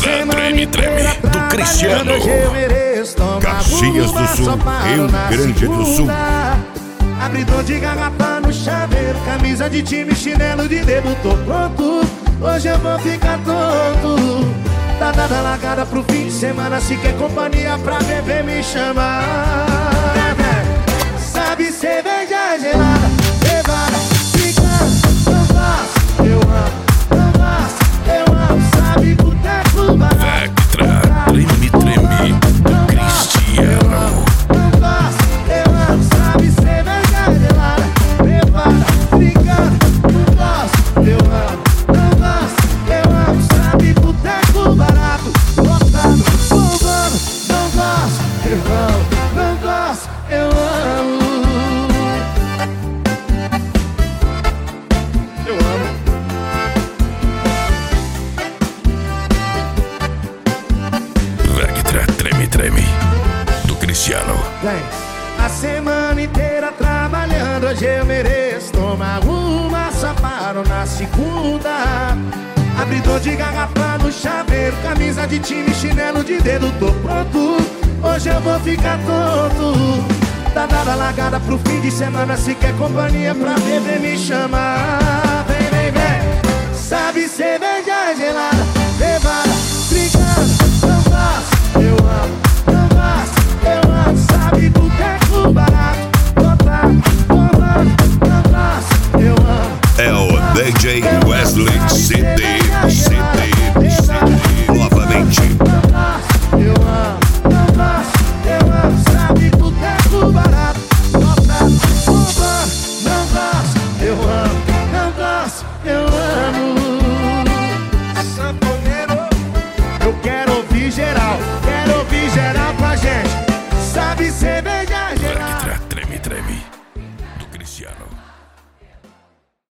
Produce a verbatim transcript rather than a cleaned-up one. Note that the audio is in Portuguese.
Vectra, treme, treme, do Cristiano. Caxias do Sul, Rio Grande do Sul. Abridor de garrafa no chaveiro, camisa de time, chinelo de dedo, tô pronto. Hoje eu vou ficar tonto. Tá dada a largada pro fim de semana, se quer companhia pra beber me chama. Sabe cerveja gelada, levada, picando, não gosto, eu amo, não gosto, eu amo. Sabe boteco barato, Vectra, treme, treme, do Cristiano. não gosto, eu amo. Sabe cerveja gelada, levada, picando, não gosto, eu amo, não gosto, eu amo. Sabe boteco barato, lotado, bombando, não gosto, eu amo, não gosto, eu amo. Eu amo. Vectra, treme, treme, do Cristiano. Vem. A semana inteira trabalhando, hoje eu mereço tomar uma, só paro na segunda. Abridor de garrafa no chaveiro, camisa de time, chinelo de dedo, tô pronto. Hoje eu vou ficar tonto. Tá dada a largada pro fim de semana, se quer companhia pra beber me chama. Vem, vem, vem. Sabe cerveja gelada, levada, brincando, não gosto, eu amo, não gosto, eu amo. Sabe boteco barato, lotado, bombando, não gosto, eu amo. É o D J Wesley C D.